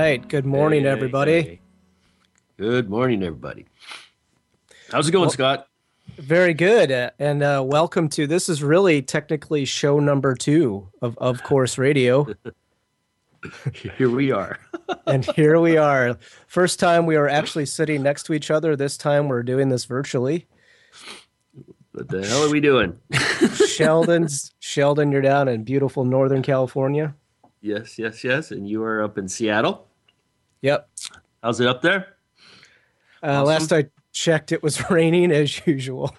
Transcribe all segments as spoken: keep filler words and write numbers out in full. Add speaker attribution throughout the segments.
Speaker 1: right. Good morning,
Speaker 2: Hey, hey,
Speaker 1: everybody.
Speaker 2: hey. Good morning, everybody. How's it going,
Speaker 1: Well,
Speaker 2: Scott?
Speaker 1: very good. uh, And uh, welcome to this is really technically show number two of Of Course Radio.
Speaker 2: Here we are.
Speaker 1: And here we are. First time we are actually sitting next to each other. This time we're doing this virtually.
Speaker 2: What the hell are
Speaker 1: Sh-
Speaker 2: we doing?
Speaker 1: Sheldon's Sheldon, you're down in beautiful Northern California.
Speaker 2: Yes, yes, yes. And you are up in Seattle.
Speaker 1: Yep.
Speaker 2: How's it up there?
Speaker 1: Uh, last
Speaker 2: Awesome.
Speaker 1: I checked, it was raining as usual.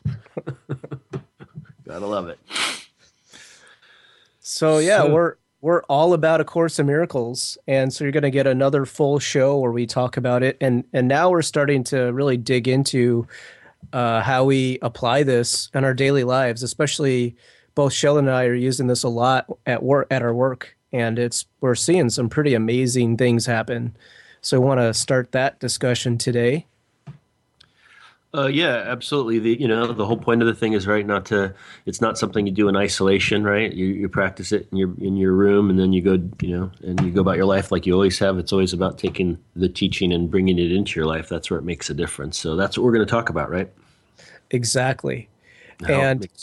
Speaker 2: Gotta love it.
Speaker 1: So yeah,
Speaker 2: So,
Speaker 1: we're we're all about A Course in Miracles, and so you're going to get another full show where we talk about it, and and now we're starting to really dig into uh, how we apply this in our daily lives. Especially, both Sheldon and I are using this a lot at work at our work, and it's we're seeing some pretty amazing things happen. So I want to start that discussion today.
Speaker 2: uh, yeah, absolutely. The you know the whole point of the thing is right not to. It's not something you do in isolation, right? You you practice it in your in your room, and then you go you know and you go about your life like you always have. It's always about taking the teaching and bringing it into your life. That's where it makes a difference. So that's what we're going to talk about, right?
Speaker 1: Exactly,
Speaker 2: How it
Speaker 1: and
Speaker 2: makes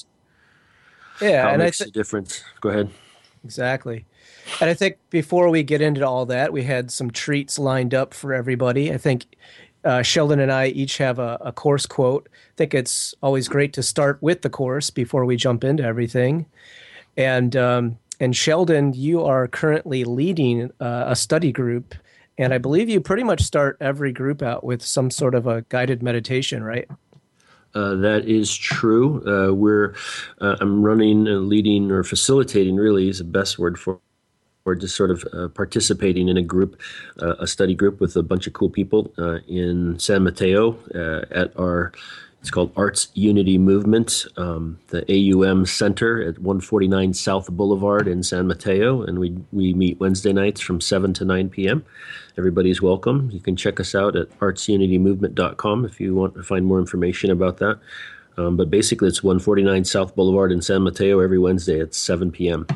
Speaker 1: yeah,
Speaker 2: how it
Speaker 1: and I
Speaker 2: makes
Speaker 1: think
Speaker 2: a difference. Go ahead.
Speaker 1: exactly. And I think before we get into all that, we had some treats lined up for everybody. I think uh, Sheldon and I each have a, a course quote. I think it's always great to start with the course before we jump into everything. And um, and Sheldon, you are currently leading uh, a study group, and I believe you pretty much start every group out with some sort of a guided meditation, right?
Speaker 2: Uh, that is true. Uh, we're uh, I'm running, uh, leading, or facilitating. Really, is the best word for. Or just sort of uh, participating in a group, uh, a study group with a bunch of cool people uh, in San Mateo uh, at our. It's called Arts Unity Movement, um, the A U M Center at one forty-nine South Boulevard in San Mateo, and we we meet Wednesday nights from seven to nine p m. Everybody's welcome. You can check us out at arts unity movement dot com if you want to find more information about that. Um, but basically, it's one forty-nine South Boulevard in San Mateo every Wednesday at seven p m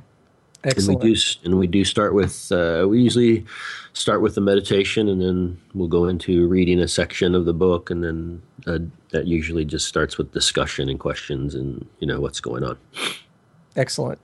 Speaker 2: and we
Speaker 1: Excellent.
Speaker 2: do and we do start with uh, we usually start with the meditation, and then we'll go into reading a section of the book, and then uh, that usually just starts with discussion and questions and you know what's going on.
Speaker 1: Excellent.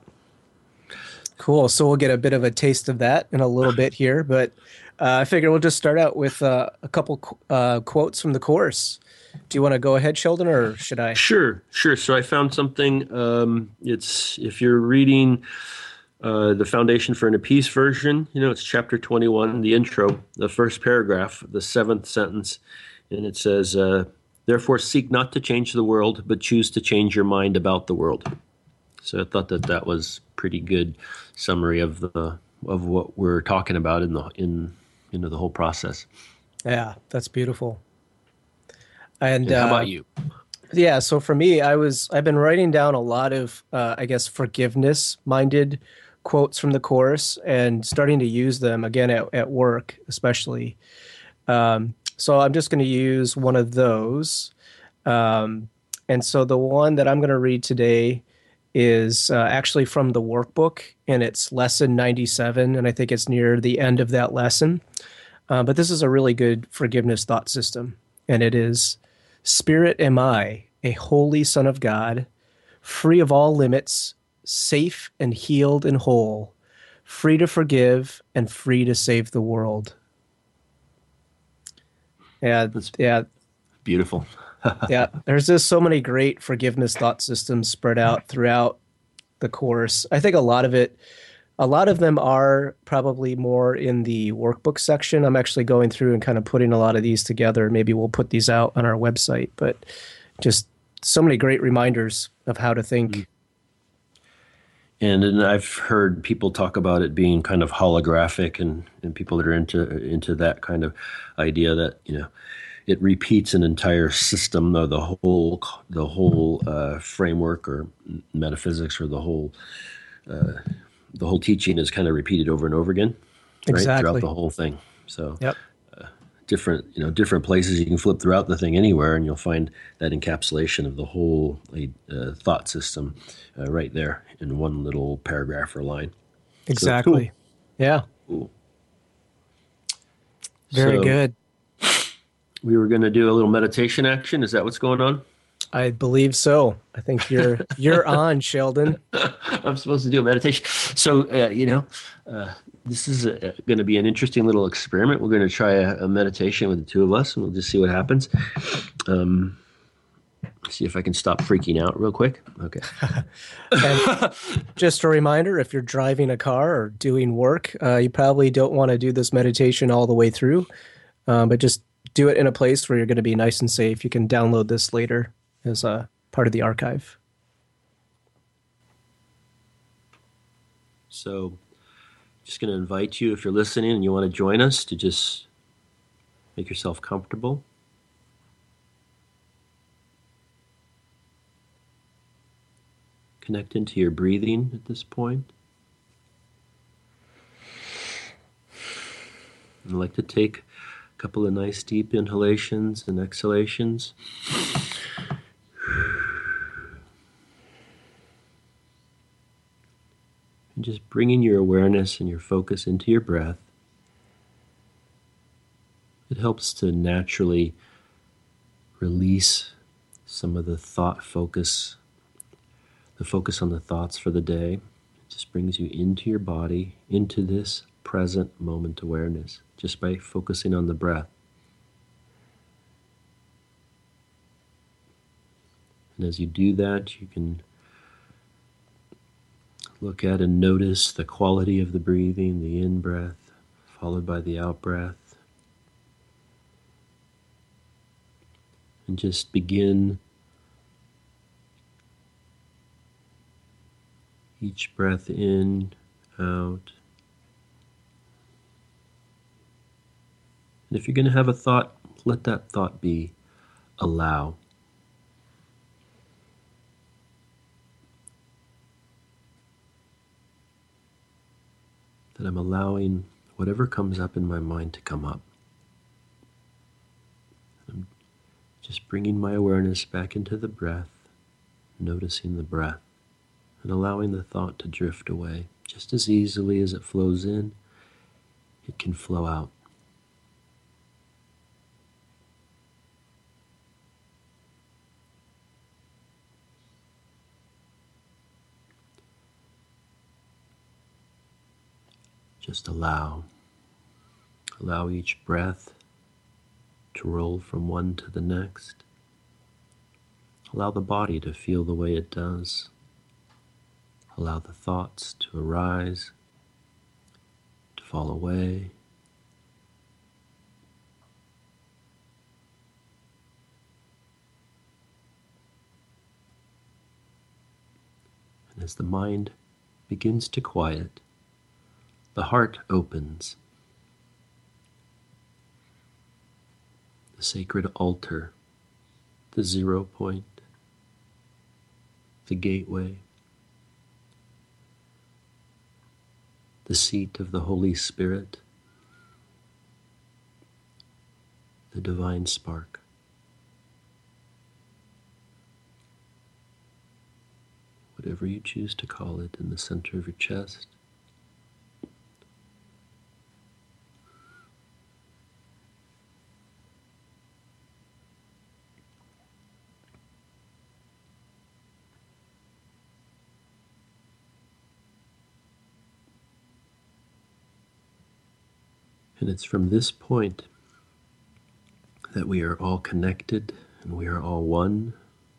Speaker 1: Cool. So we'll get a bit of a taste of that in a little bit here, but uh, I figure we'll just start out with uh, a couple qu- uh, quotes from the course. Do you want to go ahead, Sheldon, or should I?
Speaker 2: Sure, sure. So I found something. Um, it's if you're reading uh, the Foundation for Inner Peace version, you know, it's chapter twenty-one, the intro, the first paragraph, the seventh sentence, and it says, uh, "Therefore, seek not to change the world, but choose to change your mind about the world." So I thought that that was pretty good summary of the of what we're talking about in the in you know the whole process.
Speaker 1: Yeah, that's beautiful. And
Speaker 2: And how
Speaker 1: uh,
Speaker 2: about you?
Speaker 1: yeah, so for me, I was I've been writing down a lot of uh, I guess forgiveness minded quotes from the course and starting to use them again at, at work, especially. Um, so I'm just going to use one of those. Um, and so the one that I'm going to read today is uh, actually from the workbook, and it's lesson ninety-seven, and I think it's near the end of that lesson. Uh, but this is a really good forgiveness thought system, and it is: Spirit am I, a holy Son of God, free of all limits, safe and healed and whole, free to forgive and free to save the world. Yeah,
Speaker 2: That's
Speaker 1: yeah,
Speaker 2: beautiful.
Speaker 1: yeah. There's just so many great forgiveness thought systems spread out throughout the course. I think a lot of it, a lot of them are probably more in the workbook section. I'm actually going through and kind of putting a lot of these together. Maybe we'll put these out on our website, but just so many great reminders of how to think.
Speaker 2: And, and I've heard people talk about it being kind of holographic, and, and people that are into into that kind of idea that you know it repeats an entire system or the whole the whole uh, framework or metaphysics or the whole the whole teaching is kind of repeated over and over again, right, throughout
Speaker 1: Exactly.
Speaker 2: the whole thing. So
Speaker 1: Yep.
Speaker 2: different you know different places you can flip throughout the thing anywhere, and you'll find that encapsulation of the whole uh, thought system uh, right there in one little paragraph or line. So cool.
Speaker 1: Exactly. Yeah.
Speaker 2: Cool.
Speaker 1: Very
Speaker 2: So
Speaker 1: good.
Speaker 2: we were going to do a little meditation action. Is that what's going on?
Speaker 1: I believe so. I think you're you're on, Sheldon.
Speaker 2: I'm supposed to do a meditation. So, uh, you know, uh, this is going to be an interesting little experiment. We're going to try a, a meditation with the two of us, and we'll just see what happens. Um, see if I can stop freaking out real quick. Okay.
Speaker 1: And just a reminder, if you're driving a car or doing work, uh, you probably don't want to do this meditation all the way through, um, but just do it in a place where you're going to be nice and safe. You can download this later as a part of the archive.
Speaker 2: So, just going to invite you, if you're listening and you want to join us, to just make yourself comfortable. Connect into your breathing at this point. I'd like to take a couple of nice deep inhalations and exhalations. And just bringing your awareness and your focus into your breath. It helps to naturally release some of the thought focus, the focus on the thoughts for the day. It just brings you into your body, into this present moment awareness, just by focusing on the breath. And as you do that, you can look at and notice the quality of the breathing, the in-breath, followed by the out-breath. And just begin each breath in, out. And if you're going to have a thought, let that thought be allow. That I'm allowing whatever comes up in my mind to come up. I'm just bringing my awareness back into the breath, noticing the breath, and allowing the thought to drift away. Just as easily as it flows in, it can flow out. Just allow. Allow each breath to roll from one to the next. Allow the body to feel the way it does. Allow the thoughts to arise, to fall away. And as the mind begins to quiet, the heart opens. The sacred altar, the zero point, the gateway, the seat of the Holy Spirit, the divine spark. Whatever you choose to call it, in the center of your chest. And it's from this point that we are all connected and we are all one.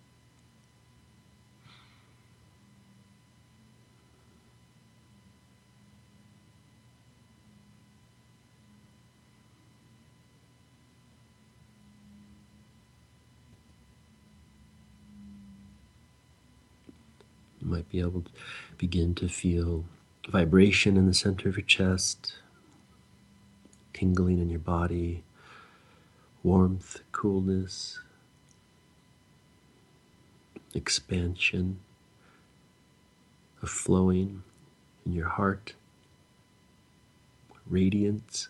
Speaker 2: You might be able to begin to feel vibration in the center of your chest, tingling in your body, warmth, coolness, expansion, a flowing in your heart, radiance.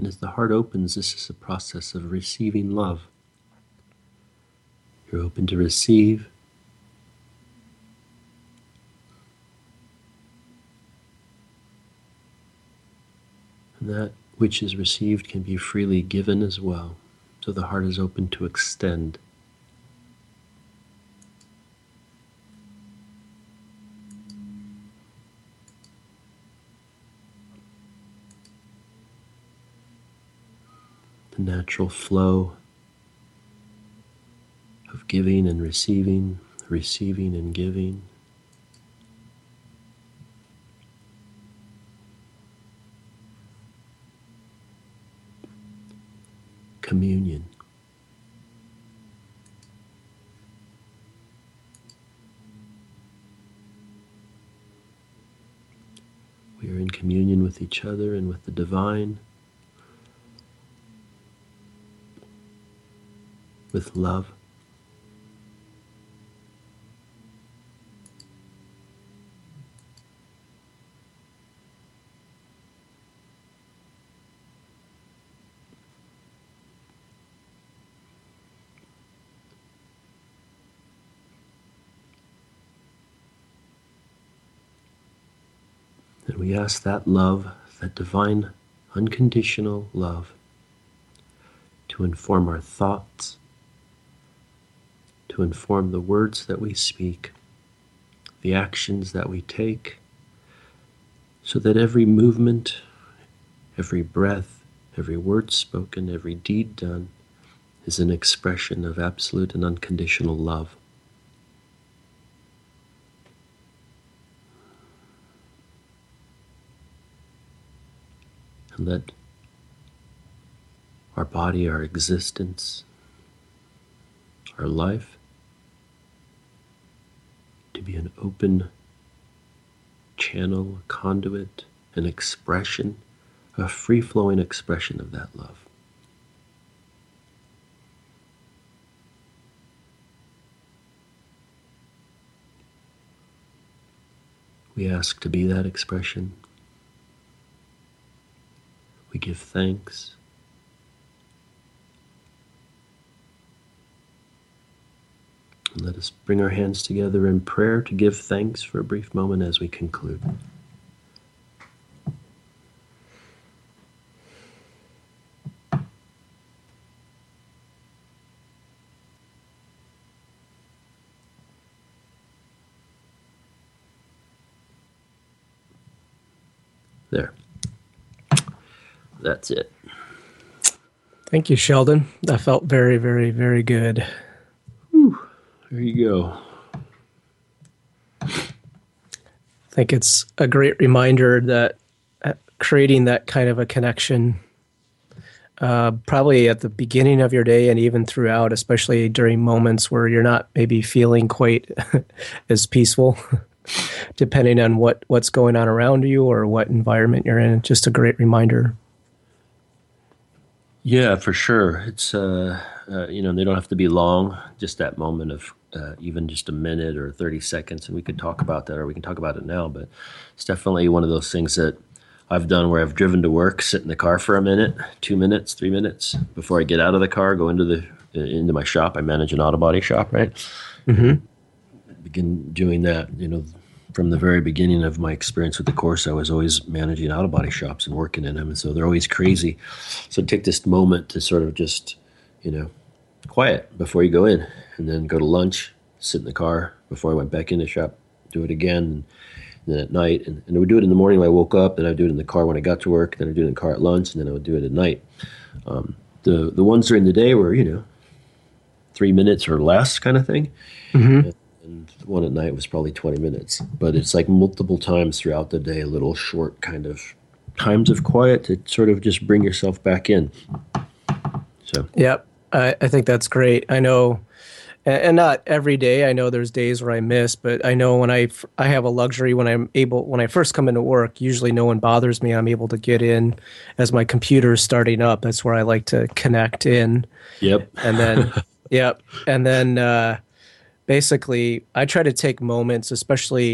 Speaker 2: And as the heart opens, this is a process of receiving love. You're open to receive. And that which is received can be freely given as well. So the heart is open to extend. The natural flow of giving and receiving, receiving and giving. Communion. We are in communion with each other and with the divine, with love. And we ask that love, that divine, unconditional love, to inform our thoughts, to inform the words that we speak, the actions that we take, so that every movement, every breath, every word spoken, every deed done is an expression of absolute and unconditional love. And let our body, our existence, our life to be an open channel, a conduit, an expression, a free-flowing expression of that love. We ask to be that expression. We give thanks. And let us bring our hands together in prayer to give thanks for a brief moment as we conclude. There. That's it.
Speaker 1: Thank you, Sheldon. That felt very, very, very good.
Speaker 2: Whew. There you go.
Speaker 1: I think it's a great reminder that creating that kind of a connection, uh, probably at the beginning of your day and even throughout, especially during moments where you're not maybe feeling quite as peaceful, depending on what, what's going on around you or what environment you're in. Just a great reminder.
Speaker 2: Yeah, for sure. It's, uh, uh, you know, they don't have to be long, just that moment of uh, even just a minute or thirty seconds. And we could talk about that, or we can talk about it now. But it's definitely one of those things that I've done where I've driven to work, sit in the car for a minute, two minutes, three minutes before I get out of the car, go into the into my shop. I manage an auto body shop, right?
Speaker 1: Mm-hmm.
Speaker 2: Begin doing that, you know. From the very beginning of my experience with the course, I was always managing auto body shops and working in them. And so they're always crazy. So take this moment to sort of just, you know, quiet before you go in, and then go to lunch, sit in the car before I went back in the shop, do it again, and then at night. And, and I would do it in the morning when I woke up, then I'd do it in the car when I got to work, then I'd do it in the car at lunch, and then I would do it at night. Um, the, the ones during the day were, you know, three minutes or less kind of thing.
Speaker 1: Mm-hmm.
Speaker 2: And the one at night was probably twenty minutes. But it's like multiple times throughout the day, little short kind of times of quiet to sort of just bring yourself back in. So,
Speaker 1: yep, I, I think that's great. I know, and, and not every day. I know there's days where I miss, but I know when I, I have a luxury when I'm able, when I first come into work, usually no one bothers me. I'm able to get in as my computer is starting up. That's where I like to connect in.
Speaker 2: Yep.
Speaker 1: And then, yep. And then, uh, basically, I try to take moments, especially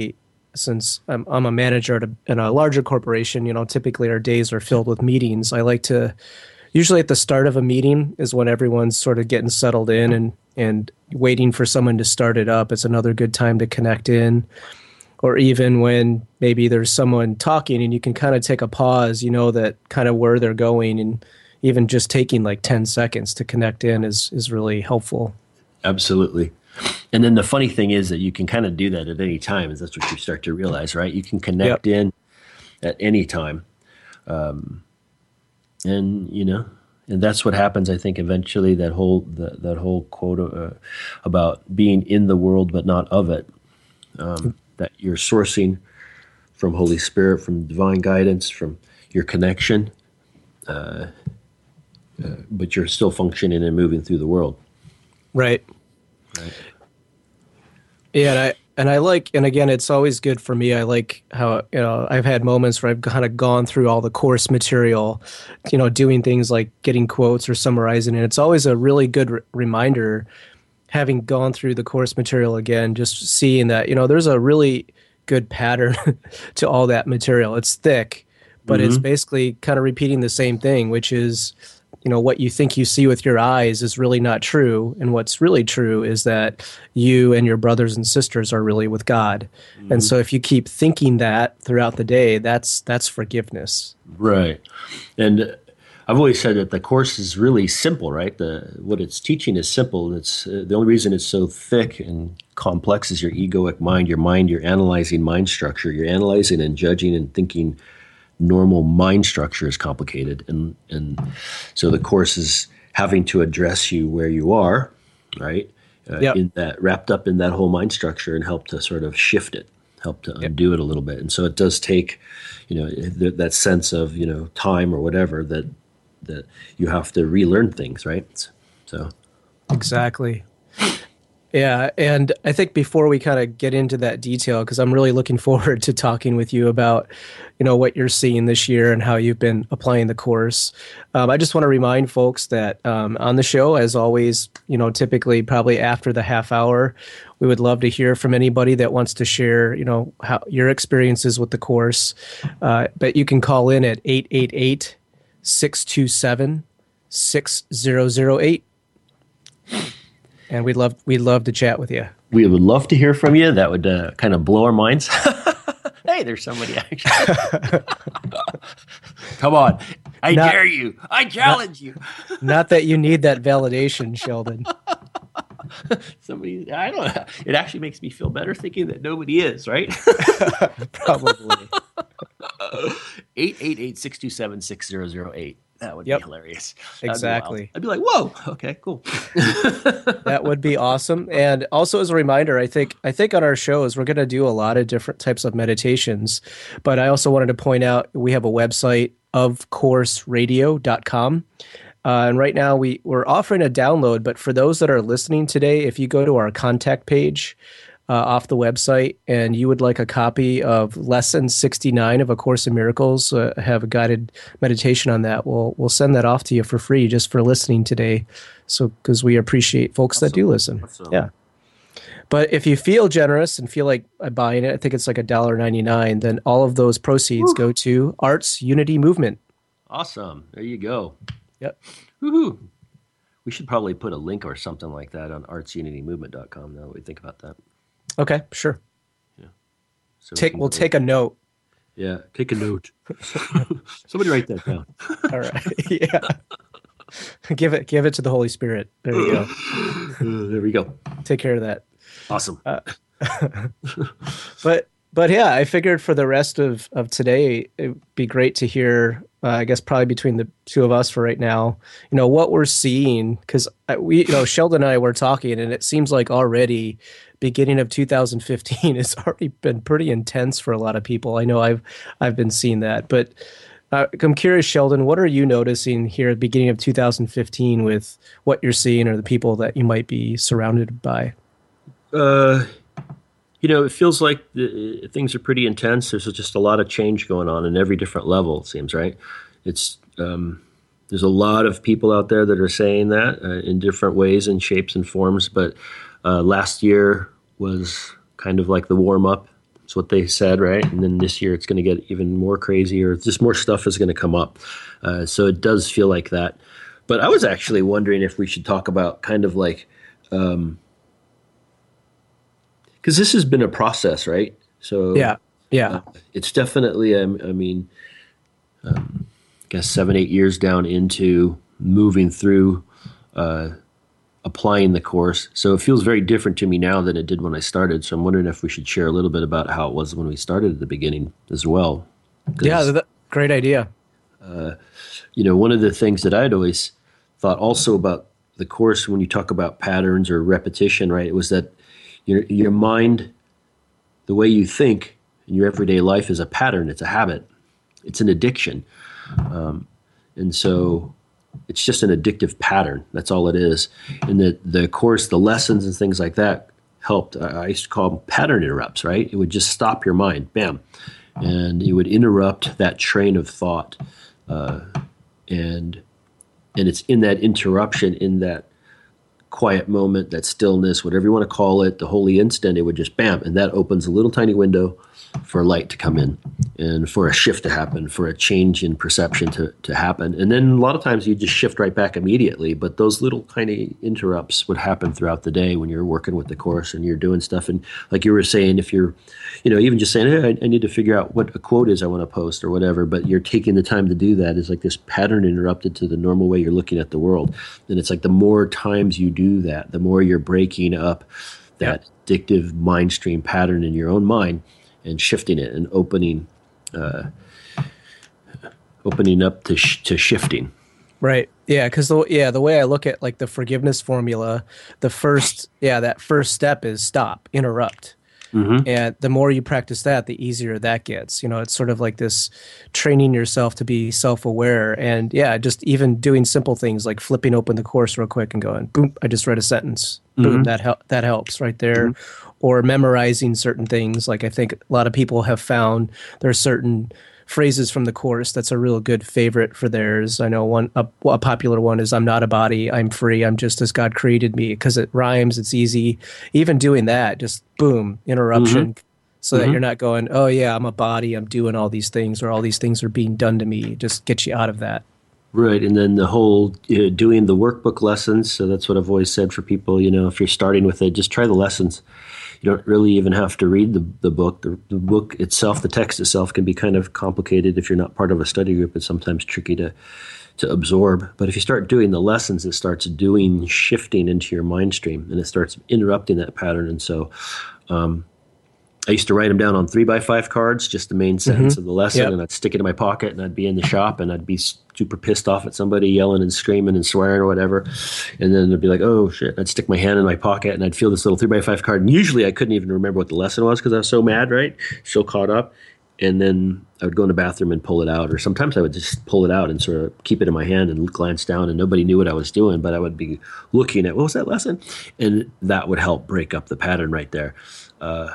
Speaker 1: since I'm, I'm a manager at a, in a larger corporation, you know, typically our days are filled with meetings. I like to, usually at the start of a meeting is when everyone's sort of getting settled in and, and waiting for someone to start it up. It's another good time to connect in. Or even when maybe there's someone talking and you can kind of take a pause, you know, that kind of where they're going, and even just taking like ten seconds to connect in is, is really helpful.
Speaker 2: Absolutely. And then the funny thing is that you can kind of do that at any time, is that's what you start to realize, right? You can connect yep. in at any time. Um, and, you know, and that's what happens, I think, eventually, that whole, the, that whole quote uh, about being in the world but not of it. Um, that you're sourcing from Holy Spirit, from divine guidance, from your connection, uh, uh, but you're still functioning and moving through the world.
Speaker 1: Right. Right. Yeah, and I and I like, and again, it's always good for me. I like how, you know, I've had moments where I've kind of gone through all the course material, you know, doing things like getting quotes or summarizing, and it's always a really good re- reminder. Having gone through the course material again, just seeing that, you know, there's a really good pattern to all that material. It's thick, but mm-hmm. it's basically kind of repeating the same thing, which is, you know, what you think you see with your eyes is really not true. And what's really true is that you and your brothers and sisters are really with God. Mm-hmm. And so if you keep thinking that throughout the day, that's that's forgiveness.
Speaker 2: Right. And I've always said that the course is really simple, right? The what it's teaching is simple. It's uh, the only reason it's so thick and complex is your egoic mind. Your mind, you're analyzing mind structure. You're analyzing and judging and thinking. Normal mind structure is complicated, and and so the course is having to address you where you are, right? Uh, yep. In that, wrapped up in that whole mind structure, and help to sort of shift it, help to undo yep. it a little bit. And so it does take, you know, th- that sense of, you know, time or whatever that. that you have to relearn things, right? So
Speaker 1: exactly. Yeah, and I think before we kind of get into that detail, because I'm really looking forward to talking with you about, you know, what you're seeing this year and how you've been applying the course. Um, I just want to remind folks that um, on the show, as always, you know, typically probably after the half hour, we would love to hear from anybody that wants to share, you know, how your experiences with the course. Uh, but you can call in at eight eight eight, six two seven, six zero zero eight. And we'd love we'd love to chat with you.
Speaker 2: We would love to hear from you. That would uh, kind of blow our minds. Hey, there's somebody actually. Come on. I not, dare you. I challenge
Speaker 1: not,
Speaker 2: you.
Speaker 1: Not that you need that validation, Sheldon.
Speaker 2: Somebody, I don't know. It actually makes me feel better thinking that nobody is, right?
Speaker 1: Probably.
Speaker 2: eight eight eight, six two seven, six zero zero eight. That would
Speaker 1: yep.
Speaker 2: be hilarious.
Speaker 1: Exactly.
Speaker 2: Be I'd be like, whoa, okay, cool.
Speaker 1: That would be awesome. And also as a reminder, I think I think on our shows, we're going to do a lot of different types of meditations. But I also wanted to point out we have a website, of course radio dot com. Uh, and right now we, we're offering a download. But for those that are listening today, if you go to our contact page, Uh, off the website, and you would like a copy of Lesson sixty-nine of A Course in Miracles, uh, have a guided meditation on that, we'll we'll send that off to you for free just for listening today. So, because we appreciate folks awesome. that do listen. Awesome. Yeah. But if you feel generous and feel like buying it, I think it's like a dollar ninety-nine. Then all of those proceeds Woo. go to Arts Unity Movement.
Speaker 2: Awesome. There you go.
Speaker 1: Yep.
Speaker 2: Woohoo. We should probably put a link or something like that on arts unity movement dot com now that we think about that.
Speaker 1: Okay, sure.
Speaker 2: Yeah. So
Speaker 1: take we we'll take a note.
Speaker 2: Yeah, take a note. Somebody write that down.
Speaker 1: All right. Yeah. give it give it to the Holy Spirit. There you go.
Speaker 2: Uh, there we go.
Speaker 1: Take care of that.
Speaker 2: Awesome.
Speaker 1: Uh, but but yeah, I figured for the rest of, of today, it'd be great to hear, uh, I guess probably between the two of us for right now, you know, what we're seeing. Because we, you know, Sheldon and I were talking, and it seems like already beginning of two thousand fifteen has already been pretty intense for a lot of people. I know I've I've been seeing that. But uh, I'm curious, Sheldon, what are you noticing here at the beginning of two thousand fifteen with what you're seeing or the people that you might be surrounded by?
Speaker 2: Uh You know, it feels like the, things are pretty intense. There's just a lot of change going on in every different level, it seems, right? It's um, there's a lot of people out there that are saying that uh, in different ways and shapes and forms. But uh, last year was kind of like the warm-up. It's what they said, right? And then this year it's going to get even more crazy, or just more stuff is going to come up. Uh, so it does feel like that. But I was actually wondering if we should talk about kind of like, um, because this has been a process, right? So
Speaker 1: Yeah. Yeah.
Speaker 2: uh, it's definitely, um, I mean, um, I guess seven, eight years down into moving through uh, applying the course. So it feels very different to me now than it did when I started. So I'm wondering if we should share a little bit about how it was when we started at the beginning as well.
Speaker 1: Yeah. That, great idea.
Speaker 2: You know, one of the things that I'd always thought also about the course when you talk about patterns or repetition, right, it was that your your mind, the way you think in your everyday life is a pattern. It's a habit. It's an addiction. Um, and so it's just an addictive pattern. That's all it is. And the, the course, the lessons and things like that helped. I, I used to call them pattern interrupts, right? It would just stop your mind, bam. And it would interrupt that train of thought. Uh, and and it's in that interruption, in that quiet moment, that stillness, whatever you want to call it, the holy instant, it would just bam. And that opens a little tiny window for light to come in and for a shift to happen, for a change in perception to, to happen. And then a lot of times you just shift right back immediately. But those little tiny interrupts would happen throughout the day when you're working with the course and you're doing stuff. And like you were saying, if you're, you know, even just saying, hey, I, I need to figure out what a quote is I want to post or whatever, but you're taking the time to do that is like this pattern interrupted to the normal way you're looking at the world. And it's like the more times you do that, the more you're breaking up that yep. addictive mind stream pattern in your own mind and shifting it and opening, uh, opening up to sh- to shifting.
Speaker 1: Right. Yeah. Because the yeah the way I look at like the forgiveness formula, the first yeah that first step is stop, interrupt. Mm-hmm. And the more you practice that, the easier that gets. You know, it's sort of like this training yourself to be self-aware. And yeah, just even doing simple things like flipping open the course real quick and going, boom, I just read a sentence. Mm-hmm. Boom, that hel- that helps right there. Mm-hmm. Or memorizing certain things. Like I think a lot of people have found there are certain phrases from the course that's a real good favorite for theirs. I know one a, a popular one is I'm not a body, I'm free, I'm just as God created me, because it rhymes, it's easy. Even doing that, just boom, interruption, mm-hmm. so mm-hmm. that you're not going, oh yeah, I'm a body, I'm doing all these things, or all these things are being done to me. Just get you out of that.
Speaker 2: Right, and then the whole uh, doing the workbook lessons. So that's what I've always said for people, you know, if you're starting with it, just try the lessons. You don't really even have to read the, the book. The, the book itself, the text itself, can be kind of complicated if you're not part of a study group. It's sometimes tricky to to absorb. But if you start doing the lessons, it starts doing shifting into your mind stream, and it starts interrupting that pattern. And so um, I used to write them down on three by five cards, just the main sentence mm-hmm. of the lesson, yep. and I'd stick it in my pocket, and I'd be in the shop, and I'd be super pissed off at somebody yelling and screaming and swearing or whatever. And then I'd be like, oh shit, I'd stick my hand in my pocket and I'd feel this little three by five card. And usually I couldn't even remember what the lesson was because I was so mad, right? So caught up. And then I would go in the bathroom and pull it out. Or sometimes I would just pull it out and sort of keep it in my hand and glance down, and nobody knew what I was doing, but I would be looking at, what was that lesson? And that would help break up the pattern right there. Uh,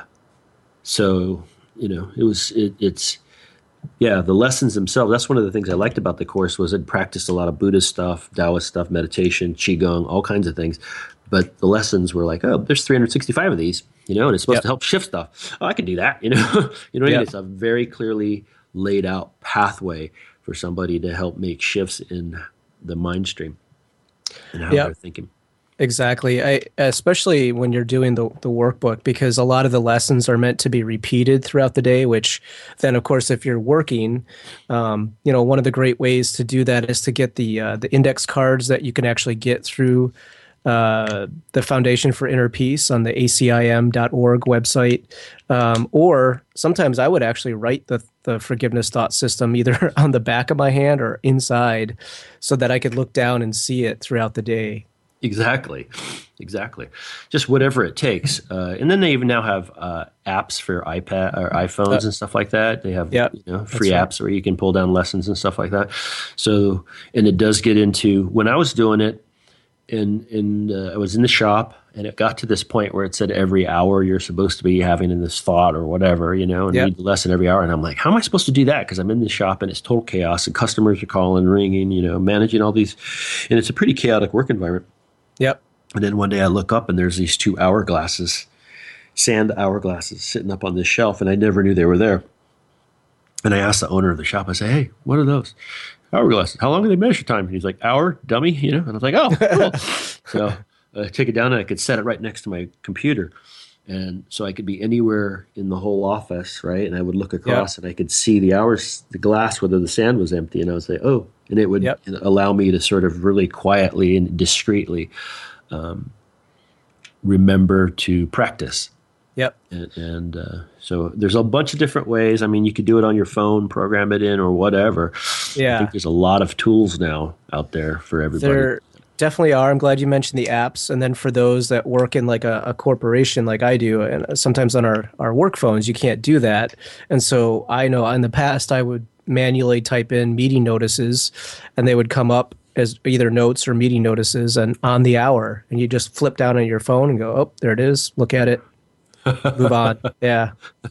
Speaker 2: so, you know, it was, it, it's, yeah, the lessons themselves, that's one of the things I liked about the course was it practiced a lot of Buddhist stuff, Taoist stuff, meditation, Qigong, all kinds of things. But the lessons were like, oh, there's three hundred sixty-five of these, you know, and it's supposed yep. to help shift stuff. Oh, I can do that, you know. you know what yep. I mean? It's a very clearly laid out pathway for somebody to help make shifts in the mind stream and how yep. they're thinking.
Speaker 1: Exactly. I, especially when you're doing the, the workbook, because a lot of the lessons are meant to be repeated throughout the day, which then, of course, if you're working, um, you know, one of the great ways to do that is to get the uh, the index cards that you can actually get through uh, the Foundation for Inner Peace on the A C I M dot org website. Um, or sometimes I would actually write the, the forgiveness thought system either on the back of my hand or inside so that I could look down and see it throughout the day.
Speaker 2: Exactly, exactly. Just whatever it takes. Uh, and then they even now have uh, apps for iPad or iPhones uh, and stuff like that. They have
Speaker 1: yep,
Speaker 2: you know, free apps right. where you can pull down lessons and stuff like that. So, and it does get into, when I was doing it, and and uh, I was in the shop, and it got to this point where it said every hour you're supposed to be having in this thought or whatever, you know, and yep. read the lesson every hour. And I'm like, how am I supposed to do that? Because I'm in the shop and it's total chaos, and customers are calling, ringing, you know, managing all these, and it's a pretty chaotic work environment.
Speaker 1: Yep.
Speaker 2: And then one day I look up and there's these two hourglasses sand hourglasses sitting up on this shelf, and I never knew they were there. And I asked the owner of the shop, I say, hey, what are those? Hourglasses. How long do they measure time? And he's like, hour, dummy, you know? And I was like, oh, cool. So I take it down and I could set it right next to my computer. And so I could be anywhere in the whole office, right? And I would look across yep. and I could see the hours, the glass, whether the sand was empty. And I would say, oh, and it would yep. allow me to sort of really quietly and discreetly um, remember to practice.
Speaker 1: Yep.
Speaker 2: And, and uh, so there's a bunch of different ways. I mean, you could do it on your phone, program it in or whatever.
Speaker 1: Yeah.
Speaker 2: I think there's a lot of tools now out there for everybody.
Speaker 1: There definitely are. I'm glad you mentioned the apps. And then for those that work in like a, a corporation like I do, and sometimes on our, our work phones, you can't do that. And so I know in the past I would manually type in meeting notices and they would come up as either notes or meeting notices and on the hour. And you just flip down on your phone and go, oh, there it is. Look at it. Move on. Yeah.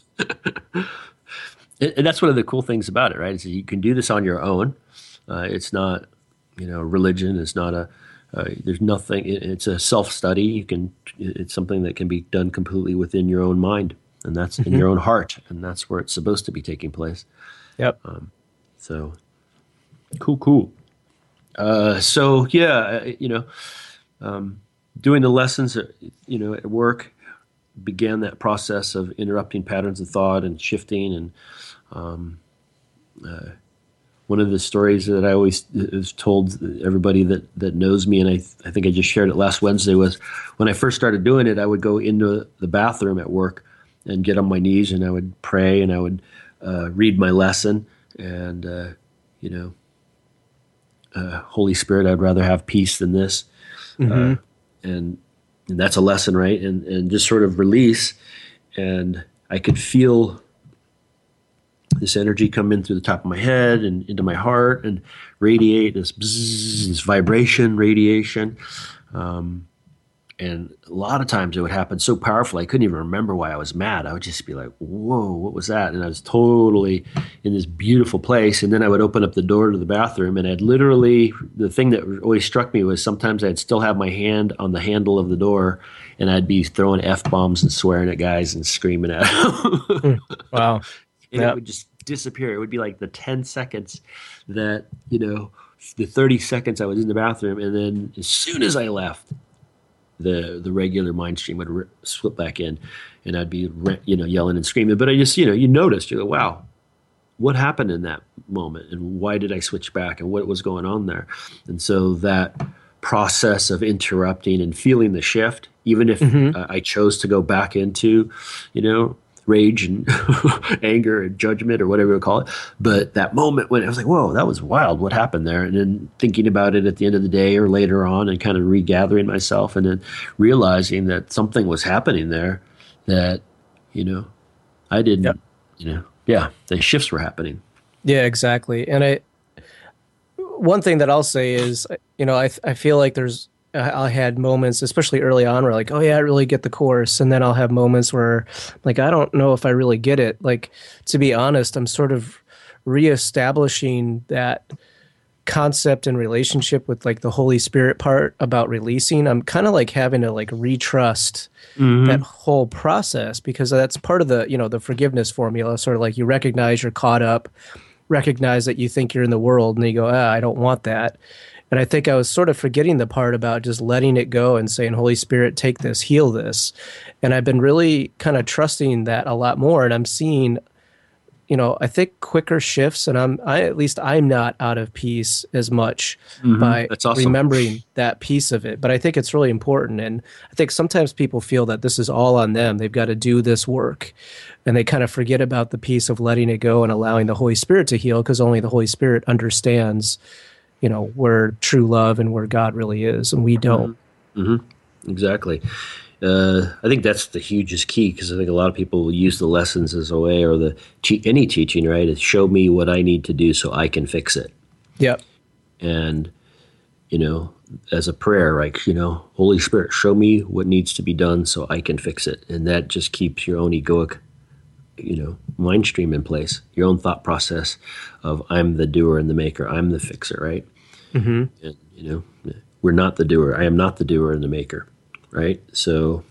Speaker 2: And that's one of the cool things about it, right? Is that you can do this on your own. Uh, it's not, you know, religion. It's not a, uh, there's nothing, it, it's a self-study. You can, it's something that can be done completely within your own mind, and that's mm-hmm. in your own heart. And that's where it's supposed to be taking place.
Speaker 1: Yep.
Speaker 2: Um, so cool, cool. Uh, so yeah, you know, um, doing the lessons, you know, at work, began that process of interrupting patterns of thought and shifting. And um, uh, one of the stories that I always have told everybody that, that knows me, and I, th- I think I just shared it last Wednesday, was when I first started doing it, I would go into the bathroom at work and get on my knees and I would pray and I would uh, read my lesson and, uh, you know, uh, Holy Spirit, I'd rather have peace than this. Mm-hmm. Uh, and And that's a lesson, right? And and just sort of release. And I could feel this energy come in through the top of my head and into my heart and radiate this bzzz, this vibration, radiation. Um, and a lot of times it would happen so powerfully, I couldn't even remember why I was mad. I would just be like, whoa, what was that? And I was totally in this beautiful place. And then I would open up the door to the bathroom and I'd literally, the thing that always struck me was sometimes I'd still have my hand on the handle of the door and I'd be throwing F-bombs and swearing at guys and screaming at them.
Speaker 1: Wow.
Speaker 2: And
Speaker 1: yep.
Speaker 2: it would just disappear. It would be like the ten seconds that, you know, the thirty seconds I was in the bathroom. And then as soon as I left, the the regular mind stream would r- slip back in and I'd be, re- you know, yelling and screaming. But I just, you know, you noticed, you go, wow, what happened in that moment? And why did I switch back? And what was going on there? And so that process of interrupting and feeling the shift, even if mm-hmm. uh, I chose to go back into, you know, rage and anger and judgment or whatever you call it. But that moment when I was like, whoa, that was wild. What happened there? And then thinking about it at the end of the day or later on and kind of regathering myself and then realizing that something was happening there that, you know, I didn't, yep. you know, yeah, the shifts were happening.
Speaker 1: Yeah, exactly. And I, one thing that I'll say is, you know, I I feel like there's, I had moments, especially early on, where like, oh yeah, I really get the course. And then I'll have moments where like, I don't know if I really get it. Like, to be honest, I'm sort of reestablishing that concept and relationship with like the Holy Spirit part about releasing. I'm kind of like having to like retrust mm-hmm. that whole process, because that's part of the, you know, the forgiveness formula. Sort of like you recognize you're caught up, recognize that you think you're in the world, and you go, ah, I don't want that. And I think I was sort of forgetting the part about just letting it go and saying, Holy Spirit, take this, heal this. And I've been really kind of trusting that a lot more. And I'm seeing, you know, I think quicker shifts, and I'm, I, at least I'm not out of peace as much mm-hmm. by awesome. remembering that piece of it. But I think it's really important. And I think sometimes people feel that this is all on them. They've got to do this work. And they kind of forget about the piece of letting it go and allowing the Holy Spirit to heal, because only the Holy Spirit understands, you know, where true love and where God really is, and we don't.
Speaker 2: Mm-hmm. Exactly. Uh, I think that's the hugest key, because I think a lot of people will use the lessons as a way, or the any teaching, right? Is show me what I need to do so I can fix it.
Speaker 1: Yep.
Speaker 2: And, you know, as a prayer, like, you know, Holy Spirit, show me what needs to be done so I can fix it. And that just keeps your own egoic, you know, mind stream in place, your own thought process of I'm the doer and the maker, I'm the fixer, right? Mm-hmm. And, you know, we're not the doer. I am not the doer and the maker, right? So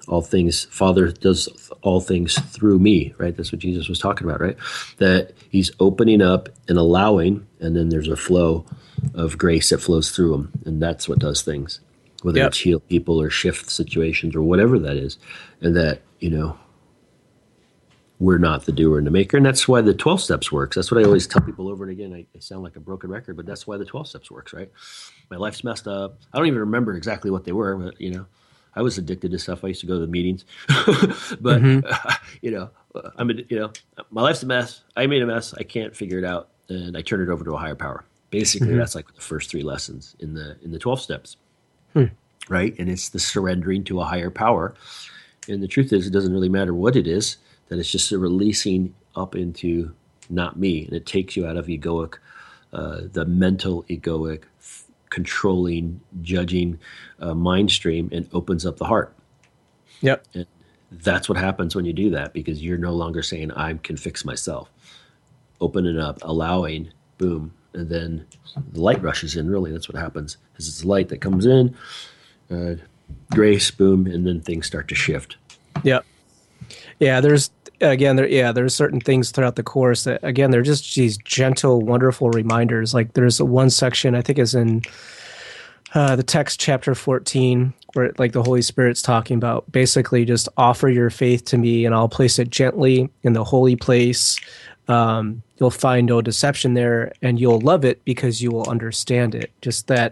Speaker 2: all things, Father does all things through me, right? That's what Jesus was talking about, right? That he's opening up and allowing, and then there's a flow of grace that flows through him. And that's what does things, whether
Speaker 1: Yep.
Speaker 2: it's heal people or shift situations or whatever that is. And that, you know, we're not the doer and the maker. And that's why the twelve steps works. That's what I always tell people over and again. I, I sound like a broken record, but that's why the twelve steps works, right? My life's messed up. I don't even remember exactly what they were, but, you know, I was addicted to stuff. I used to go to the meetings, but
Speaker 1: Mhm.
Speaker 2: uh, you know, I'm, a, you know, my life's a mess. I made a mess. I can't figure it out. And I turn it over to a higher power. Basically,
Speaker 1: Mhm.
Speaker 2: that's like the first three lessons in the, in the twelve steps.
Speaker 1: Hmm.
Speaker 2: Right. And it's the surrendering to a higher power. And the truth is, it doesn't really matter what it is, that it's just a releasing up into not me. And it takes you out of egoic, uh, the mental egoic, f- controlling, judging uh, mind stream, and opens up the heart.
Speaker 1: Yep.
Speaker 2: And that's what happens when you do that, because you're no longer saying, I can fix myself. Opening up, allowing, boom. And then the light rushes in, really. That's what happens. Because it's light that comes in, uh, grace, boom, and then things start to shift.
Speaker 1: Yep. Yeah, there's again there yeah, there's certain things throughout the course that again they're just these gentle, wonderful reminders. Like there's a one section I think is in uh, the text chapter fourteen where like the Holy Spirit's talking about basically just offer your faith to me and I'll place it gently in the holy place. Um, you'll find no deception there and you'll love it because you will understand it. Just that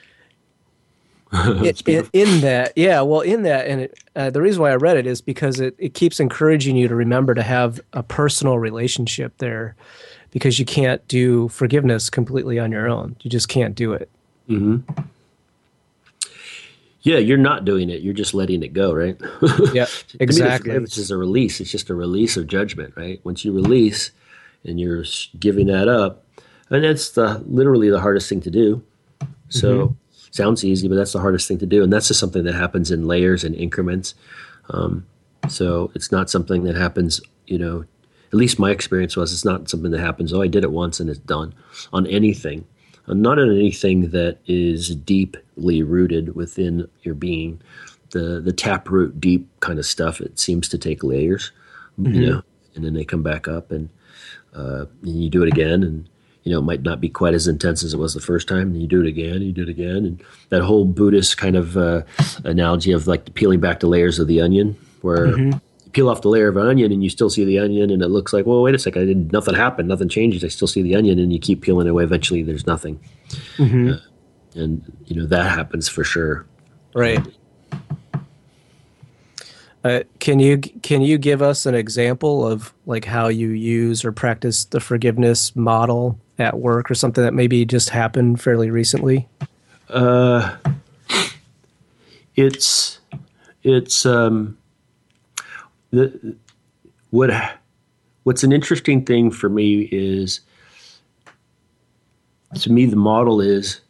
Speaker 1: it, in, in that, yeah, well, in that, and it, uh, the reason why I read it is because it, it keeps encouraging you to remember to have a personal relationship there, because you can't do forgiveness completely on your own. You just can't do it.
Speaker 2: Mm-hmm. Yeah, you're not doing it. You're just letting it go, right?
Speaker 1: Yeah, exactly.
Speaker 2: Forgiveness is a release. It's just a release of judgment, right? Once you release and you're giving that up, and that's the literally the hardest thing to do. So. Mm-hmm. Sounds easy, but that's the hardest thing to do. And that's just something that happens in layers and increments. Um, so it's not something that happens, you know, at least my experience was it's not something that happens, oh, I did it once and it's done on anything. Uh, not on anything that is deeply rooted within your being. The the taproot deep kind of stuff, it seems to take layers, mm-hmm. you know, and then they come back up and, uh, and you do it again and, you know, it might not be quite as intense as it was the first time. And you do it again, you do it again. And that whole Buddhist kind of uh, analogy of like peeling back the layers of the onion, where mm-hmm. you peel off the layer of an onion and you still see the onion and it looks like, well, wait a second, I didn't, nothing happened, nothing changes. I still see the onion, and you keep peeling it away. Eventually there's nothing. Mm-hmm. Uh, and, you know, that happens for sure.
Speaker 1: Right. Uh, can you can you give us an example of like how you use or practice the forgiveness model at work, or something that maybe just happened fairly recently?
Speaker 2: Uh, it's it's um, the what what's an interesting thing for me is, to me, the model is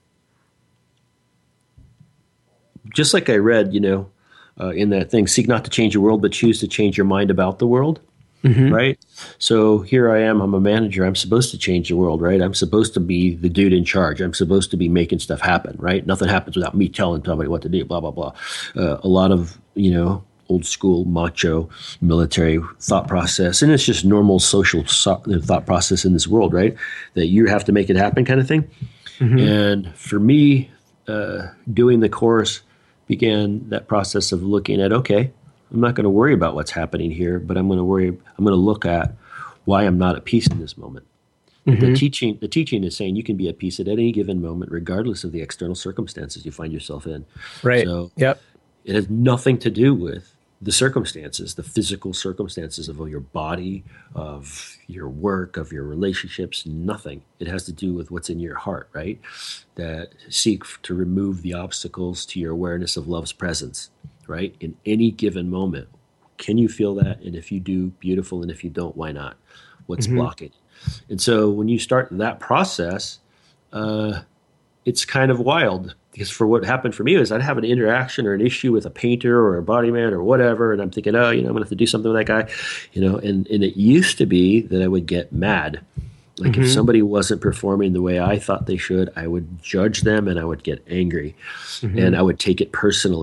Speaker 2: just like I read, you know. Uh, in that thing, seek not to change the world, but choose to change your mind about the world, mm-hmm. right? So here I am, I'm a manager, I'm supposed to change the world, right? I'm supposed to be the dude in charge. I'm supposed to be making stuff happen, right? Nothing happens without me telling somebody what to do, blah, blah, blah. Uh, a lot of, you know, old school macho military thought process, and it's just normal social so- thought process in this world, right? That you have to make it happen kind of thing. Mm-hmm. And for me, uh, doing the course began that process of looking at, okay, I'm not going to worry about what's happening here, but I'm going to worry, I'm going to look at why I'm not at peace in this moment. Mm-hmm. The teaching, the teaching is saying you can be at peace at any given moment, regardless of the external circumstances you find yourself in.
Speaker 1: Right.
Speaker 2: So
Speaker 1: yep.
Speaker 2: It has nothing to do with the circumstances, the physical circumstances of your body, of your work, of your relationships, nothing. It has to do with what's in your heart, right? That seek to remove the obstacles to your awareness of love's presence, right? In any given moment. Can you feel that? And if you do, beautiful. And if you don't, why not? What's mm-hmm. blocking? And so when you start that process, uh, it's kind of wild. Because for what happened for me is I'd have an interaction or an issue with a painter or a body man or whatever, and I'm thinking, oh, you know, I'm going to have to do something with that guy, you know. And, and it used to be that I would get mad. Like mm-hmm. if somebody wasn't performing the way I thought they should, I would judge them and I would get angry, mm-hmm. and I would take it personally.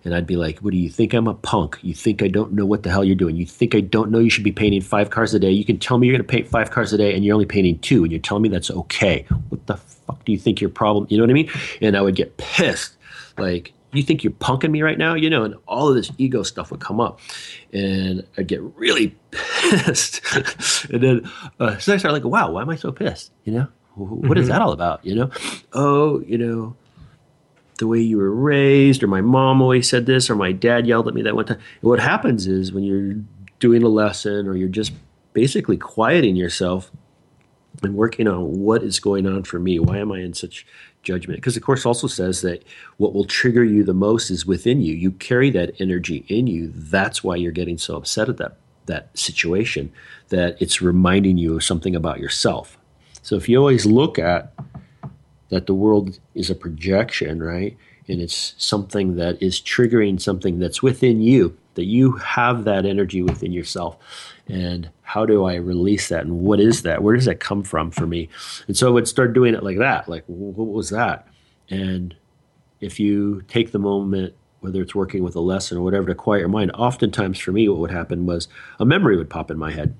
Speaker 2: And I'd be like, what do you think? I'm a punk. You think I don't know what the hell you're doing? You think I don't know you should be painting five cars a day? You can tell me you're going to paint five cars a day and you're only painting two, and you're telling me that's okay. What the fuck do you think your problem? You know what I mean? And I would get pissed. Like, you think you're punking me right now? You know, and all of this ego stuff would come up. And I'd get really pissed. And then uh, so I started like, wow, why am I so pissed? You know, what mm-hmm. is that all about? You know, oh, you know, the way you were raised, or my mom always said this, or my dad yelled at me that one time. And what happens is when you're doing a lesson, or you're just basically quieting yourself and working on what is going on for me, why am I in such judgment? Because the Course also says that what will trigger you the most is within you. You carry that energy in you. That's why you're getting so upset at that, that situation, that it's reminding you of something about yourself. So if you always look at that the world is a projection, right? And it's something that is triggering something that's within you, that you have that energy within yourself. And how do I release that? And what is that? Where does that come from for me? And so I would start doing it like that. Like, what was that? And if you take the moment, whether it's working with a lesson or whatever, to quiet your mind, oftentimes for me, what would happen was a memory would pop in my head.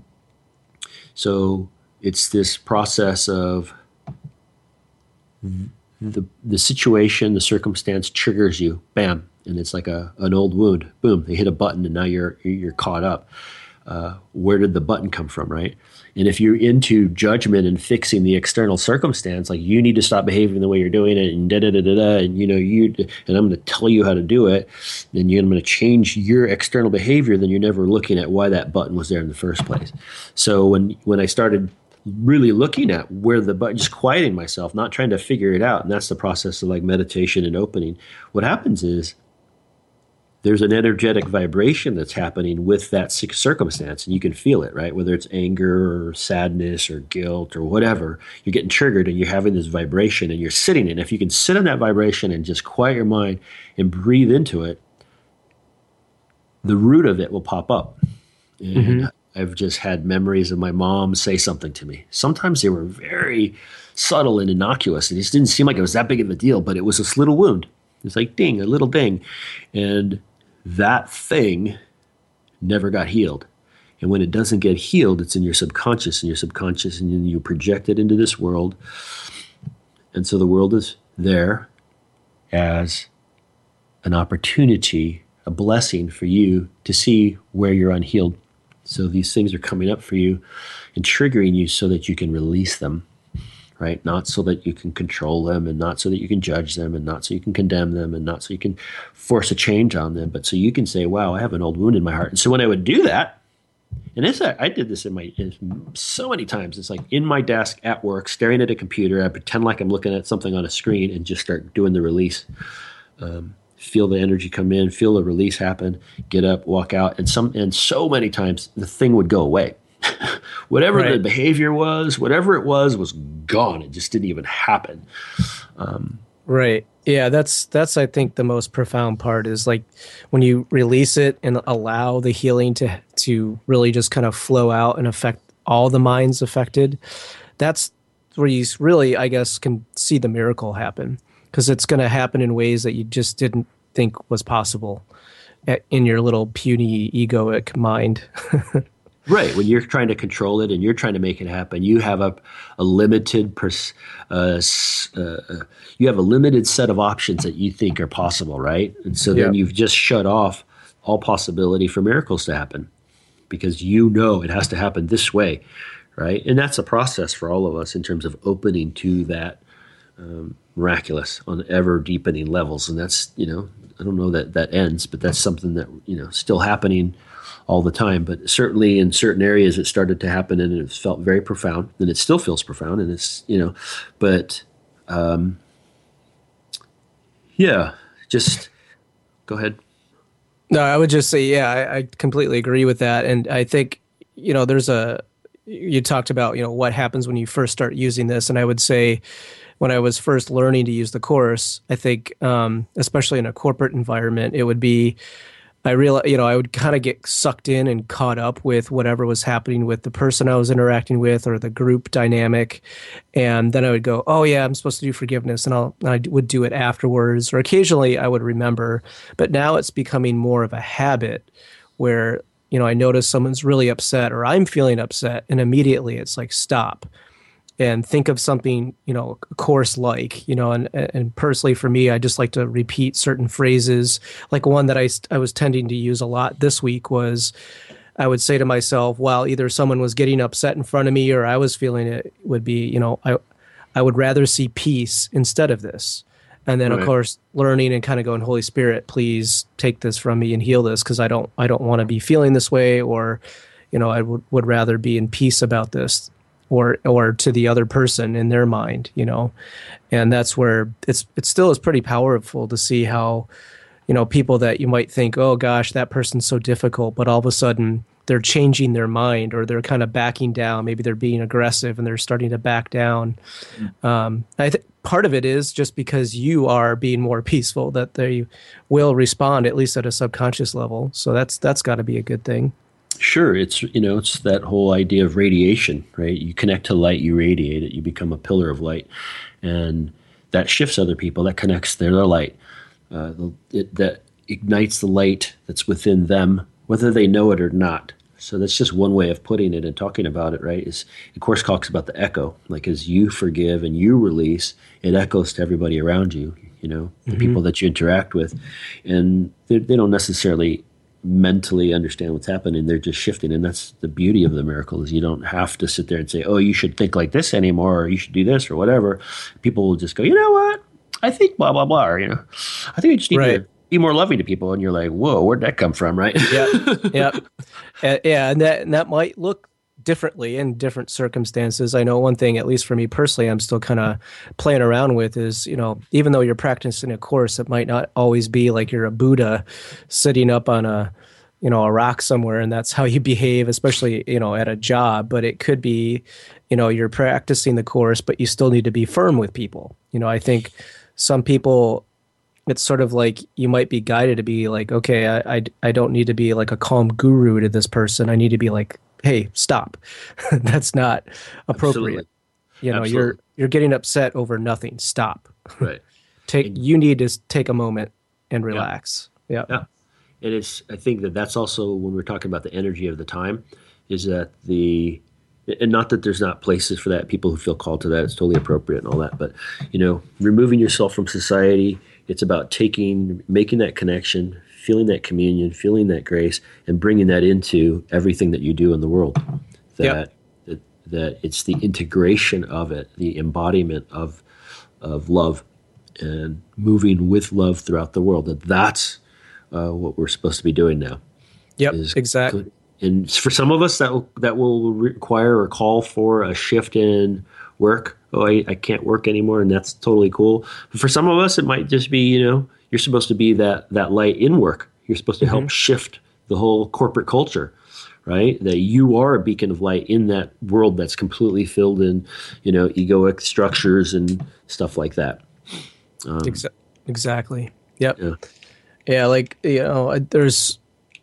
Speaker 2: So it's this process of the the situation, the circumstance triggers you, bam, and it's like a an old wound. Boom, they hit a button, and now you're you're caught up. Uh, where did the button come from, right? And if you're into judgment and fixing the external circumstance, like you need to stop behaving the way you're doing it, and da da da da da, and you know you, and I'm going to tell you how to do it, then you're going to change your external behavior. Then you're never looking at why that button was there in the first place. So when when I started really looking at where the button, just quieting myself, not trying to figure it out, and that's the process of like meditation and opening. What happens is there's an energetic vibration that's happening with that circumstance, and you can feel it, right? Whether it's anger or sadness or guilt or whatever, you're getting triggered and you're having this vibration and you're sitting in. If you can sit in that vibration and just quiet your mind and breathe into it, the root of it will pop up. And mm-hmm. I've just had memories of my mom say something to me. Sometimes they were very subtle and innocuous. It just didn't seem like it was that big of a deal, but it was this little wound. It's like ding, a little ding. And that thing never got healed. And when it doesn't get healed, it's in your subconscious, and your subconscious, and then you project it into this world. And so the world is there as an opportunity, a blessing for you to see where you're unhealed. So these things are coming up for you and triggering you so that you can release them, right? Not so that you can control them, and not so that you can judge them, and not so you can condemn them, and not so you can force a change on them, but so you can say, wow, I have an old wound in my heart. And so when I would do that, and this, I, I did this in my in so many times. It's like in my desk at work, staring at a computer. I pretend like I'm looking at something on a screen and just start doing the release. Um, feel the energy come in, feel the release happen, get up, walk out. And some, and so many times the thing would go away. Whatever right. the behavior was, whatever it was, was gone. It just didn't even happen. Um,
Speaker 1: right. Yeah, that's, that's, I think, the most profound part is like when you release it and allow the healing to, to really just kind of flow out and affect all the minds affected. That's where you really, I guess, can see the miracle happen, because it's going to happen in ways that you just didn't think was possible at, in your little puny egoic mind.
Speaker 2: Right. When you're trying to control it and you're trying to make it happen, you have a, a limited, pers- uh, uh, you have a limited set of options that you think are possible, right? And so then yep. you've just shut off all possibility for miracles to happen, because you know it has to happen this way, right? And that's a process for all of us in terms of opening to that um, miraculous on ever deepening levels. And that's, you know, I don't know that that ends, but that's something that, you know, still happening all the time. But certainly in certain areas it started to happen, and it felt very profound, and it still feels profound, and it's, you know, but um, yeah, just go ahead.
Speaker 1: No, I would just say, yeah, I, I completely agree with that. And I think, you know, there's a, you talked about, you know, what happens when you first start using this. And I would say when I was first learning to use the Course, I think, um, especially in a corporate environment, it would be I realized, you know, I would kind of get sucked in and caught up with whatever was happening with the person I was interacting with or the group dynamic. And then I would go, oh, yeah, I'm supposed to do forgiveness. And, I'll, and I would do it afterwards. Or occasionally I would remember. But now it's becoming more of a habit where, you know, I notice someone's really upset or I'm feeling upset. And immediately it's like, stop. And think of something, you know, course like, you know, and, and personally for me, I just like to repeat certain phrases. Like one that I, I was tending to use a lot this week was I would say to myself, well, either someone was getting upset in front of me or I was feeling it would be, you know, I, I would rather see peace instead of this. And then, right. of course, learning and kind of going, Holy Spirit, please take this from me and heal this because I don't I don't want to be feeling this way or, you know, I would, would rather be in peace about this. Or, or to the other person in their mind, you know, and that's where it's it still is pretty powerful to see how, you know, people that you might think, oh gosh, that person's so difficult, but all of a sudden they're changing their mind or they're kind of backing down. Maybe they're being aggressive and they're starting to back down. Mm. Um, I think part of it is just because you are being more peaceful that they will respond at least at a subconscious level. So that's that's got to be a good thing.
Speaker 2: Sure. It's, you know, it's that whole idea of radiation, right? You connect to light, you radiate it, you become a pillar of light. And that shifts other people, that connects their, their light, uh, it, that ignites the light that's within them, whether they know it or not. So that's just one way of putting it and talking about it, right? Is the Course talks about the echo, like as you forgive and you release, it echoes to everybody around you, you know, the mm-hmm. people that you interact with. And they, they don't necessarily mentally understand what's happening. They're just shifting. And that's the beauty of the miracle is you don't have to sit there and say, oh, you should think like this anymore, or you should do this or whatever. People will just go, you know what? I think blah, blah, blah. Or, you know, I think I just need right. to be more loving to people. And you're like, whoa, where'd that come from? Right.
Speaker 1: Yeah. Yeah. Uh, yeah. And that, and that might look differently in different circumstances. I know one thing, at least for me personally, I'm still kind of playing around with is, you know, even though you're practicing a course, it might not always be like you're a Buddha sitting up on a, you know, a rock somewhere and that's how you behave, especially, you know, at a job. But it could be, you know, you're practicing the course, but you still need to be firm with people. You know, I think some people, it's sort of like you might be guided to be like, okay, I, I, I don't need to be like a calm guru to this person. I need to be like, hey, stop. That's not appropriate. Absolutely. You know, Absolutely. you're you're getting upset over nothing. Stop.
Speaker 2: Right.
Speaker 1: take and, you need to take a moment and relax.
Speaker 2: Yeah. yeah. Yeah. And it's I think that that's also when we're talking about the energy of the time is that the and not that there's not places for that, people who feel called to that, it's totally appropriate and all that, but you know, removing yourself from society, it's about taking making that connection, feeling that communion, feeling that grace, and bringing that into everything that you do in the world. That, yep. that, that it's the integration of it, the embodiment of of love, and moving with love throughout the world. That that's uh, what we're supposed to be doing now.
Speaker 1: Yep, exactly.
Speaker 2: And for some of us, that will, that will require or call for a shift in work. Oh, I, I can't work anymore, and that's totally cool. But for some of us, it might just be, you know, you're supposed to be that that light in work. You're supposed to mm-hmm. help shift the whole corporate culture, right? That you are a beacon of light in that world that's completely filled in, you know, egoic structures and stuff like that. Um,
Speaker 1: Exa- exactly. Yep.
Speaker 2: Yeah.
Speaker 1: yeah, like, you know, there's,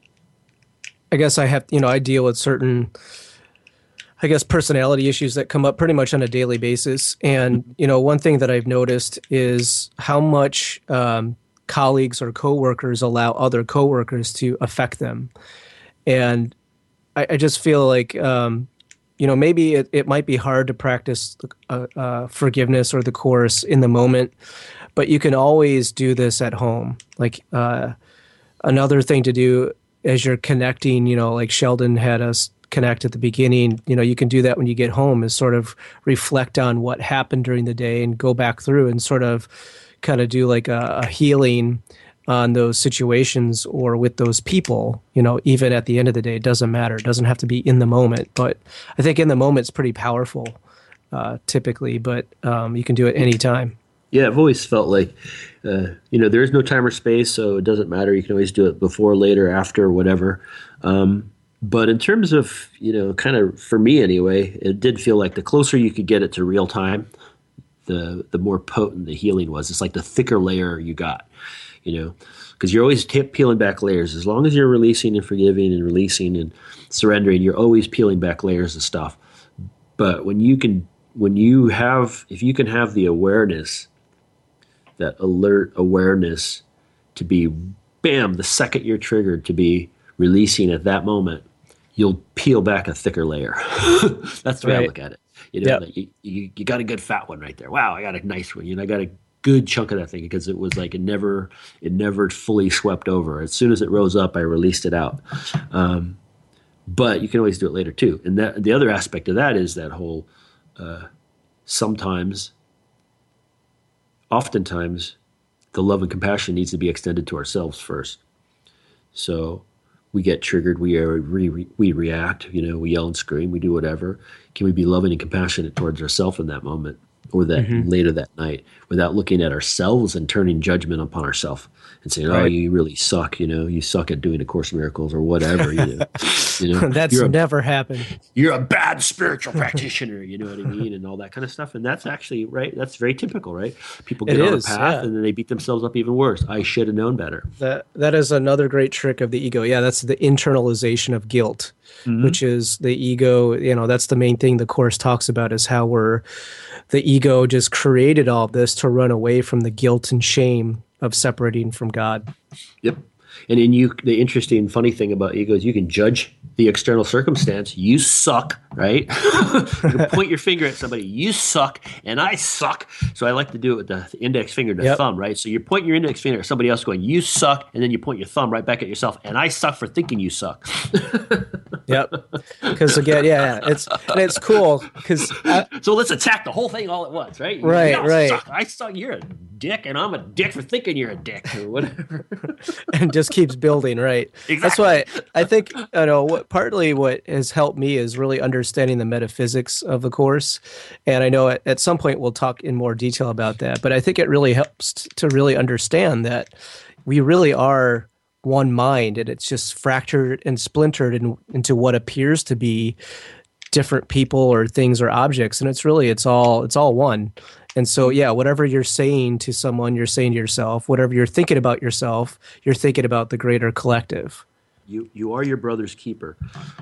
Speaker 1: I guess I have, you know, I deal with certain, I guess, personality issues that come up pretty much on a daily basis. And, you know, one thing that I've noticed is how much um, colleagues or coworkers allow other coworkers to affect them. And I, I just feel like, um, you know, maybe it, it might be hard to practice uh, uh, forgiveness or the course in the moment, but you can always do this at home. Like uh, another thing to do as you're connecting, you know, like Sheldon had us connect at the beginning, you know, you can do that when you get home is sort of reflect on what happened during the day and go back through and sort of kind of do like a, a healing on those situations or with those people, you know, even at the end of the day, it doesn't matter. It doesn't have to be in the moment, but I think in the moment it's pretty powerful uh, typically, but um, you can do it anytime.
Speaker 2: Yeah, I've always felt like, uh, you know, there is no time or space, so it doesn't matter. You can always do it before, later, after, whatever. Um, but in terms of, you know, kind of for me anyway, it did feel like the closer you could get it to real time, the the more potent the healing was. It's like the thicker layer you got. you know, because you're always t- peeling back layers. As long as you're releasing and forgiving and releasing and surrendering, you're always peeling back layers of stuff. But when you can, when you have, if you can have the awareness, that alert awareness to be, bam, the second you're triggered to be releasing at that moment, you'll peel back a thicker layer. That's the way right. I look at it. You know, yep. you, you, you got a good fat one right there. Wow, I got a nice one. You know, I got a good chunk of that thing because it was like it never, it never fully swept over. As soon as it rose up, I released it out. Um, but you can always do it later too. And that the other aspect of that is that whole, uh, sometimes, oftentimes, the love and compassion needs to be extended to ourselves first. So we get triggered, we are, we, we react, you know, we yell and scream, we do whatever. Can we be loving and compassionate towards ourselves in that moment or that mm-hmm. later that night without looking at ourselves and turning judgment upon ourselves and saying, right. oh, you really suck, you know, you suck at doing A Course in Miracles or whatever, you know. You know
Speaker 1: that's a, never happened.
Speaker 2: You're a bad spiritual practitioner, you know what I mean, and all that kind of stuff. And that's actually, right, that's very typical, right? People get it on is, a path yeah. and then they beat themselves up even worse. I should have known better.
Speaker 1: That That is another great trick of the ego. Yeah, that's the internalization of guilt, mm-hmm. which is the ego, you know, that's the main thing the Course talks about is how we're, the ego just created all of this to run away from the guilt and shame of separating from God.
Speaker 2: Yep. And then you, the interesting, funny thing about ego is you can judge the external circumstance. You suck, right? You can point your finger at somebody. You suck, and I suck. So I like to do it with the index finger and the yep. thumb, right? So you're pointing your index finger at somebody else going, you suck, and then you point your thumb right back at yourself, and I suck for thinking you suck.
Speaker 1: Yep. Because again, yeah, it's and it's cool because
Speaker 2: so let's attack the whole thing all at once, right?
Speaker 1: Right,
Speaker 2: you
Speaker 1: right.
Speaker 2: Suck. I suck. You're a dick, and I'm a dick for thinking you're a dick or whatever.
Speaker 1: And just keeps building, right?
Speaker 2: Exactly.
Speaker 1: That's why I think you know what partly what has helped me is really understanding the metaphysics of the Course, and I know at, at some point we'll talk in more detail about that. But I think it really helps to really understand that we really are one mind, and it's just fractured and splintered in, into what appears to be different people or things or objects, and it's really it's all it's all one. And so yeah, whatever you're saying to someone, you're saying to yourself. Whatever you're thinking about yourself, you're thinking about the greater collective.
Speaker 2: You you are your brother's keeper.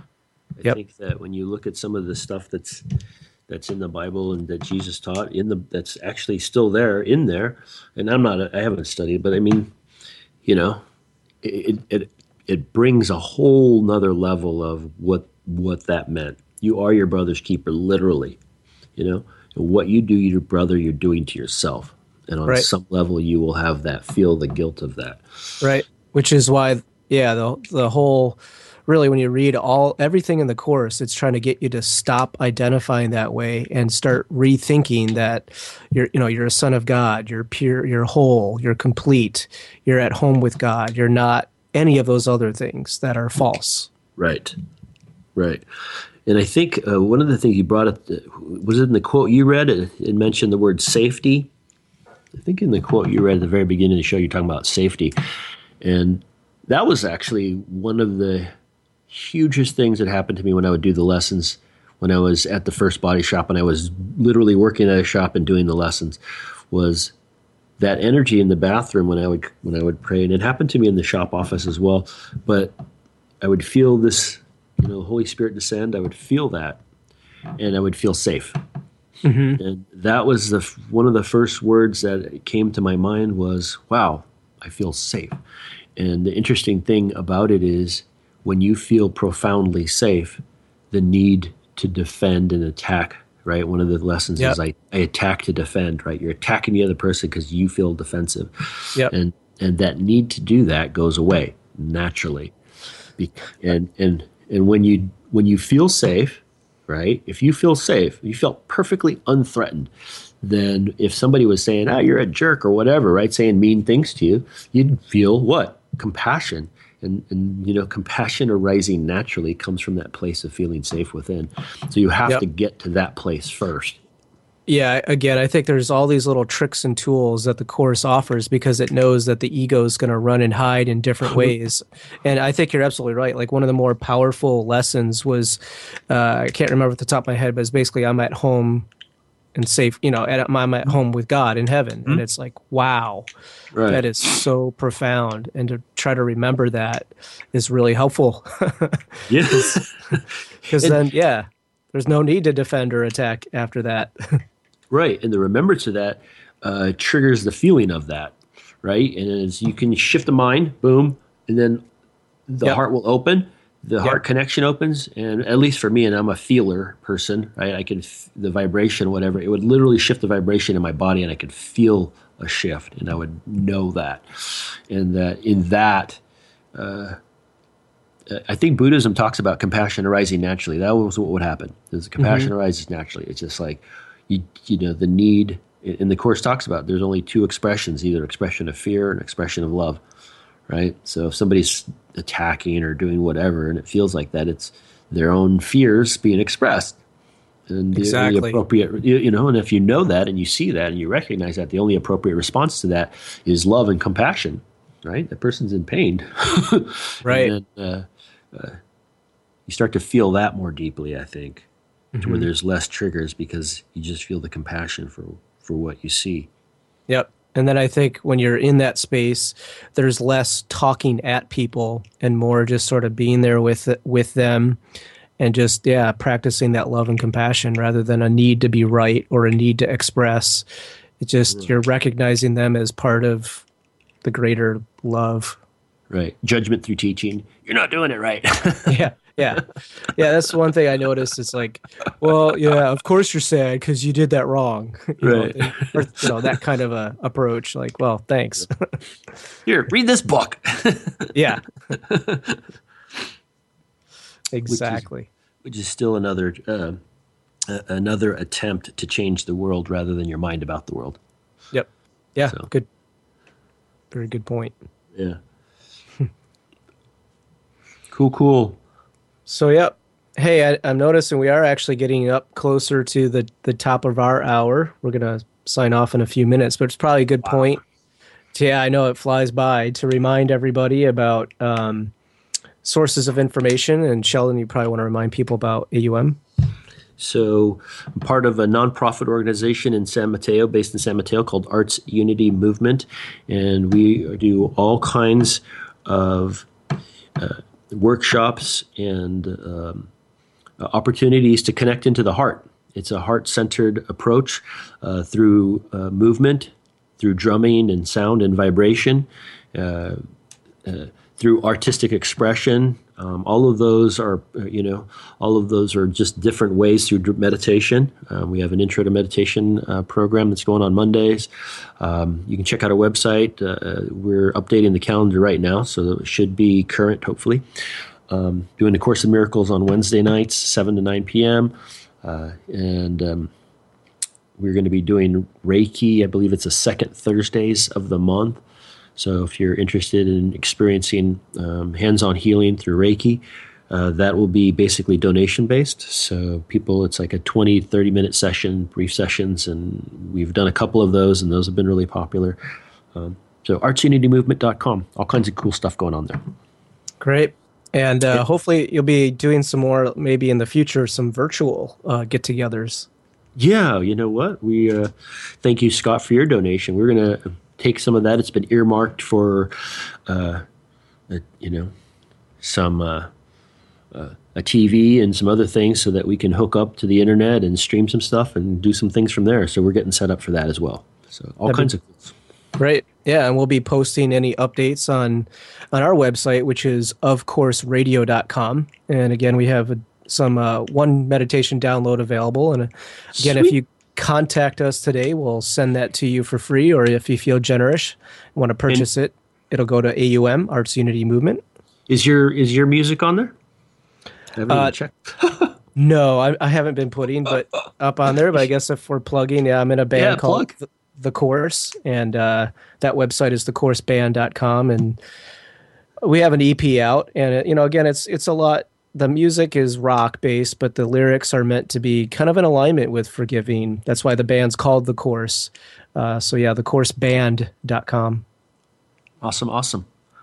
Speaker 2: I yep. think that when you look at some of the stuff that's that's in the Bible and that Jesus taught in the that's actually still there in there, and I'm not I haven't studied, but I mean, you know. It, it it brings a whole nother level of what what that meant. You are your brother's keeper, literally. You know, and what you do to your brother, you're doing to yourself. And on right. some level, you will have that, feel the guilt of that.
Speaker 1: Right. Which is why, yeah, the the whole, really, when you read all everything in the Course, it's trying to get you to stop identifying that way and start rethinking that you're, you know, you're a son of God, you're pure, you're whole, you're complete, you're at home with God, you're not any of those other things that are false.
Speaker 2: Right, right. And I think uh, one of the things you brought up, was it in the quote you read, it, it mentioned the word safety. I think in the quote you read at the very beginning of the show, you're talking about safety. And that was actually one of the hugest things that happened to me when I would do the lessons when I was at the First Body Shop and I was literally working at a shop and doing the lessons was that energy in the bathroom when I would when I would pray. And it happened to me in the shop office as well. But I would feel this, you know, Holy Spirit descend. I would feel that and I would feel safe. Mm-hmm. And that was the one of the first words that came to my mind was, wow, I feel safe. And the interesting thing about it is when you feel profoundly safe, the need to defend and attack, right? One of the lessons yep. is I, I attack to defend, right? You're attacking the other person because you feel defensive. Yep. And and that need to do that goes away naturally. Be- and and and when you when you feel safe, right? If you feel safe, you felt perfectly unthreatened, then if somebody was saying, ah, you're a jerk or whatever, right? Saying mean things to you, you'd feel what? Compassion. And, and, you know, compassion arising naturally comes from that place of feeling safe within. So you have yep. to get to that place first.
Speaker 1: Yeah, again, I think there's all these little tricks and tools that the Course offers because it knows that the ego is going to run and hide in different ways. And I think you're absolutely right. Like one of the more powerful lessons was, uh, I can't remember at the top of my head, but it's basically I'm at home and safe, you know, at, I'm at home with God in heaven. Mm-hmm. And it's like, wow, right. That is so profound. And to try to remember that is really helpful.
Speaker 2: Yes.
Speaker 1: Because then, yeah, there's no need to defend or attack after that.
Speaker 2: Right. And the remembrance of that uh, triggers the feeling of that. Right. And as you can shift the mind, boom, and then the yep. heart will open. The heart yep. connection opens, and at least for me, and I'm a feeler person, right? I can f- the vibration, whatever. It would literally shift the vibration in my body, and I could feel a shift, and I would know that. And that in that, uh, I think Buddhism talks about compassion arising naturally. That was what would happen. Is compassion mm-hmm. arises naturally. It's just like you, you know, the need. And the Course talks about there's only two expressions: either expression of fear and expression of love. Right. So if somebody's attacking or doing whatever, and it feels like that, it's their own fears being expressed. And
Speaker 1: exactly.
Speaker 2: the, the appropriate, you know, and if you know that and you see that and you recognize that, the only appropriate response to that is love and compassion. Right. That person's in pain.
Speaker 1: Right.
Speaker 2: And then, uh, uh, you start to feel that more deeply, I think, mm-hmm. to where there's less triggers because you just feel the compassion for, for what you see.
Speaker 1: Yep. And then I think when you're in that space, there's less talking at people and more just sort of being there with with them and just, yeah, practicing that love and compassion rather than a need to be right or a need to express. It's just right. You're recognizing them as part of the greater love.
Speaker 2: Right. Judgment through teaching. You're not doing it right.
Speaker 1: yeah. Yeah. Yeah. That's one thing I noticed. It's like, well, yeah, of course you're sad because you did that wrong. You
Speaker 2: right.
Speaker 1: know, or, you know, that kind of a approach. Like, well, thanks.
Speaker 2: Here, read this book.
Speaker 1: yeah. Exactly.
Speaker 2: Which is, which is still another, uh, uh, another attempt to change the world rather than your mind about the world.
Speaker 1: Yep. Yeah.
Speaker 2: So.
Speaker 1: Good. Very good point.
Speaker 2: Yeah. Cool, cool.
Speaker 1: So, yeah. Hey, I, I'm noticing we are actually getting up closer to the, the top of our hour. We're going to sign off in a few minutes, but it's probably a good wow. point. To, yeah, I know it flies by to remind everybody about um, sources of information. And Sheldon, you probably want to remind people about A U M.
Speaker 2: So I'm part of a nonprofit organization in San Mateo, based in San Mateo, called Arts Unity Movement. And we do all kinds of uh, workshops and um, opportunities to connect into the heart. It's a heart-centered approach uh, through uh, movement, through drumming and sound and vibration, uh, uh, through artistic expression. Um, all of those are, uh, you know, all of those are just different ways through meditation. Um, we have an intro to meditation uh, program that's going on Mondays. Um, you can check out our website. Uh, we're updating the calendar right now, so it should be current, hopefully. Um, doing the Course in Miracles on Wednesday nights, seven to nine p.m. Uh, and um, we're going to be doing Reiki. I believe it's the second Thursdays of the month. So if you're interested in experiencing um, hands-on healing through Reiki, uh, that will be basically donation-based. So people, it's like a twenty, thirty-minute session, brief sessions, and we've done a couple of those, and those have been really popular. Um, so arts unity movement dot com, all kinds of cool stuff going on there.
Speaker 1: Great. And uh, hopefully you'll be doing some more, maybe in the future, some virtual uh, get-togethers.
Speaker 2: Yeah, you know what? We uh, thank you, Scott, for your donation. We're going to take some of that. It's been earmarked for, uh, a, you know, some uh, uh, a T V and some other things so that we can hook up to the internet and stream some stuff and do some things from there. So we're getting set up for that as well. So all That'd kinds be- of things.
Speaker 1: Great. Yeah, and we'll be posting any updates on on our website, which is of course radio dot com. And again, we have a, some uh, one meditation download available. And uh, again, Sweet. If you contact us today, we'll send that to you for free. Or if you feel generous and want to purchase and it, it'll go to A U M, Arts Unity Movement.
Speaker 2: Is your is your music on there? I haven't
Speaker 1: uh,
Speaker 2: even checked.
Speaker 1: No, I, I haven't been putting but up on there. But I guess if we're plugging, yeah, I'm in a band
Speaker 2: yeah,
Speaker 1: called
Speaker 2: plug.
Speaker 1: The Course, and uh, that website is the course band dot com, and we have an E P out. And it, you know, again, it's it's a lot. The music is rock based, but the lyrics are meant to be kind of in alignment with forgiving. That's why the band's called The Course. Uh, so yeah, the course band dot com.
Speaker 2: Awesome, awesome.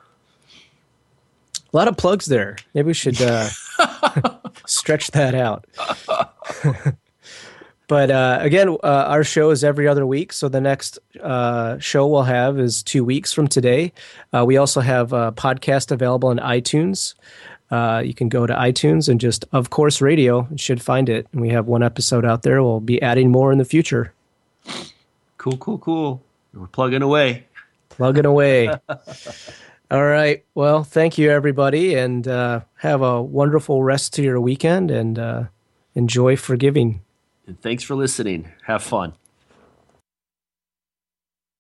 Speaker 1: A lot of plugs there. Maybe we should uh, stretch that out. But uh, again, uh, our show is every other week. So the next uh, show we'll have is two weeks from today. Uh, we also have a podcast available on iTunes. Uh, you can go to iTunes and just Of Course Radio. You should find it. And we have one episode out there. We'll be adding more in the future.
Speaker 2: Cool, cool, cool. We're plugging away.
Speaker 1: Plugging away. All right. Well, thank you, everybody. And uh, have a wonderful rest to your weekend and uh, enjoy forgiving.
Speaker 2: And thanks for listening. Have fun.